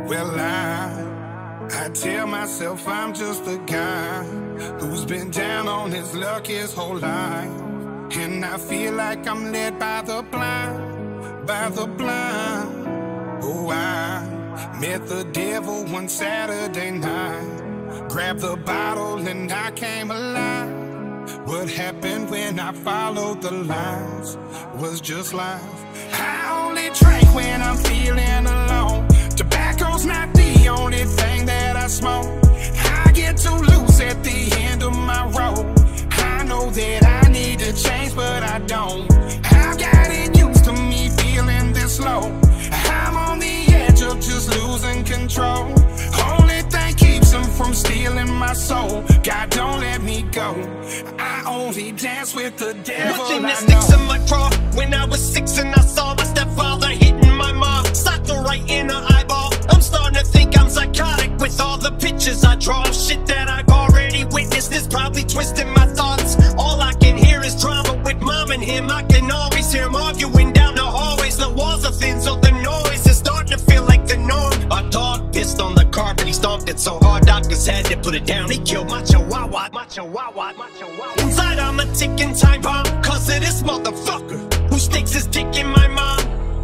Well, I tell myself I'm just a guy who's been down on his luck his whole life, and I feel like I'm led by the blind, by the blind. Oh, I met the devil one Saturday night, grabbed the bottle and I came alive. What happened when I followed the lines was just life. I only drink when I'm feeling alone. Tobacco's not the only thing that I smoke. I get too loose at the end of my road. I know that I need to change, but I don't. I've gotten used to me feeling this low. I'm on the edge of just losing control. Only thing keeps them from stealing my soul. God, don't let me go. I only dance with the devil. Watching the sticks in my craw. When I was 6 and I saw my stepfather hitting my mom, socked her right in her eyeball. I'm starting to think I'm psychotic with all the pictures I draw. Shit that I've already witnessed is probably twisting my thoughts. All I can hear is drama with mom and him. I can always hear them arguing down the hallways. The walls are thin, so the noise is starting to feel like the norm. A dog pissed on the carpet, he stomped it so hard doctors had to put it down. He killed my chihuahua, my chihuahua, my chihuahua. Inside I'm a ticking time bomb, cause of this motherfucker who sticks his dick in my mom.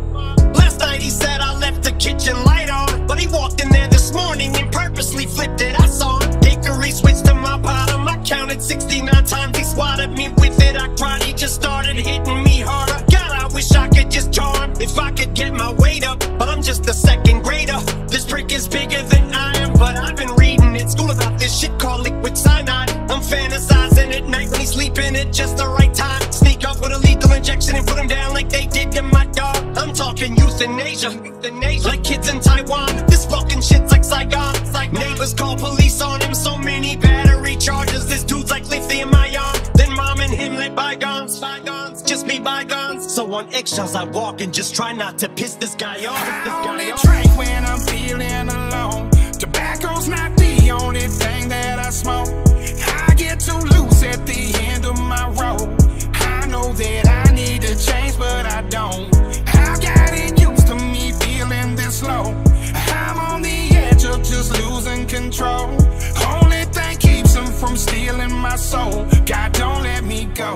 Last night he said I left the kitchen light on, but he walked in there this morning and purposely flipped it. I saw him. Hickory switched to my bottom. I counted 69 times, he swatted me with it. I cried, he just started hitting me harder. God, I wish I could just charm if I could get my weight up, but I'm just a second grader. This prick is bigger than I am, but I've been reading in school about this shit called liquid cyanide. I'm fantasizing at night when he's sleeping at just the right time. Sneak up with a lethal injection and put him down like they did to my dog. I'm talking euthanasia, like kids in Taiwan. This fucking shit's like Saigon. Neighbors call police on him, so many battery charges. This dude's like lithium ion. Then mom and him let bygones just be bygones. So on eggshells I walk and just try not to piss this guy off. I only drink when I'm feeling alone. Tobacco's not the only thing that I smoke. I get too loose at the end of my road. I know that I need to change, but I don't. I've gotten used to me feeling this low. I'm on the edge of just losing control. Only thing keeps them from stealing my soul. God, don't let me go.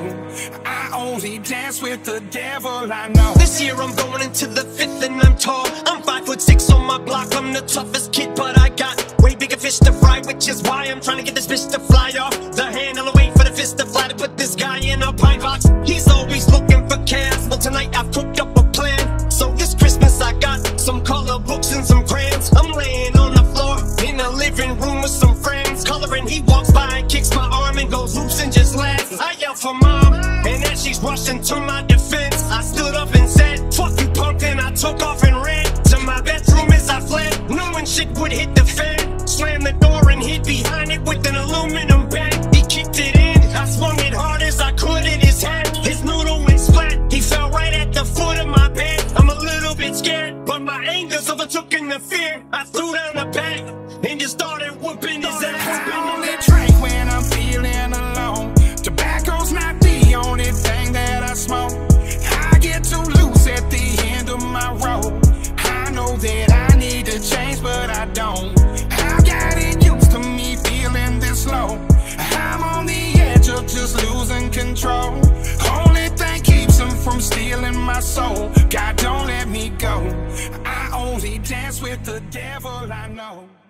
I only dance with the devil I know. This year I'm going into the 5th and I'm tall. I'm 5'6" on my block. I'm the toughest kid, but I got way bigger fish to fry, which is why I'm trying to get this bitch to fly off the handle and wait for the fist to fly to put this guy in a pine box. He's always looking for chaos, but tonight I've cooked up a plan. So this Christmas I got some color books and some crayons. I'm laying on the floor in a living room with some friends, coloring. He walks by and kicks my arm and goes oops and just laughs. I yell for mom, and as she's rushing to my defense, I stood up and said, fuck you punk, and I took off and ran to my bedroom as I fled, knowing shit would hit the fan. Slammed the door and hid behind it with an aluminum bag. He kicked it in, I swung it hard as I could at his head. His noodle went splat, he fell right at the foot of my bed. I'm a little bit scared, but my anger's overtook in the fear. I threw down the bag and just started whooping his ass. I only drink when I'm feeling alone. Tobacco's not the only thing that I smoke. I get too loose at the end of my road. I know that I need to change, but I don't. I've gotten used to me feeling this low. I'm on the edge of just losing control. Only thing keeps them from stealing my soul. God, don't let me go. I only dance with the devil I know.